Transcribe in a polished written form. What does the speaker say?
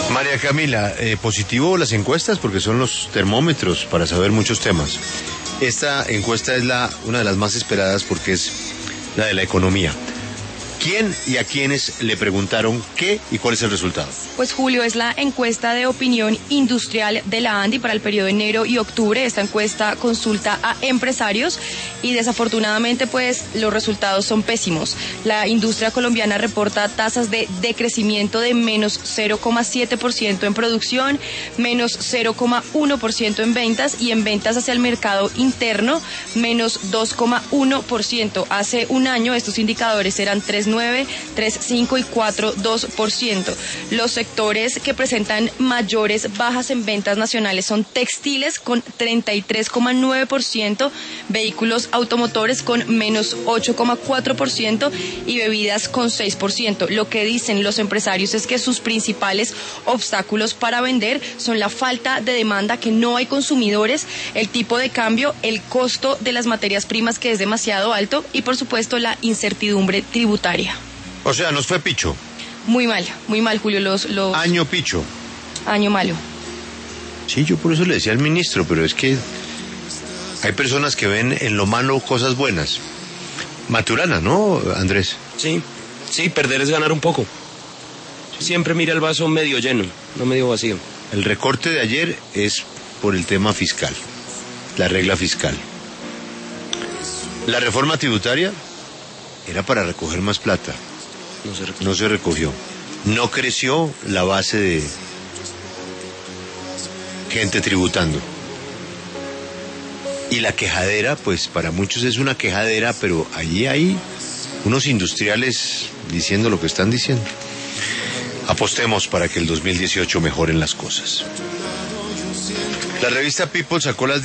María Camila, positivo las encuestas porque son los termómetros para saber muchos temas. Esta encuesta es una de las más esperadas porque es la de la economía. ¿Quién y a quiénes le preguntaron qué y cuál es el resultado? Pues Julio, es la encuesta de opinión industrial de la ANDI para el periodo de enero y octubre. Esta encuesta consulta a empresarios y desafortunadamente pues los resultados son pésimos. La industria colombiana reporta tasas de decrecimiento de menos 0,7% en producción, menos 0,1% en ventas y en ventas hacia el mercado interno, menos 2,1%. Hace un año estos indicadores eran 3,9%, 3,5% y 4,2%. Los sectores que presentan mayores bajas en ventas nacionales son textiles con 33,9%, vehículos automotores con menos 8,4% y bebidas con 6%. Lo que dicen los empresarios es que sus principales obstáculos para vender son la falta de demanda, que no hay consumidores, el tipo de cambio, el costo de las materias primas que es demasiado alto y por supuesto la incertidumbre tributaria. O sea, nos fue picho. Muy mal, Julio, Año picho. Año malo. Sí, yo por eso le decía al ministro, pero es que hay personas que ven en lo malo cosas buenas. Maturana, ¿no, Andrés? Sí, perder es ganar un poco. Siempre mira el vaso medio lleno, no medio vacío. El recorte de ayer es por el tema fiscal, la regla fiscal. La reforma tributaria era para recoger más plata. No se recogió. No creció la base de gente tributando. Y la quejadera, pues para muchos es una quejadera, pero allí hay unos industriales diciendo lo que están diciendo. Apostemos para que el 2018 mejoren las cosas. La revista People sacó las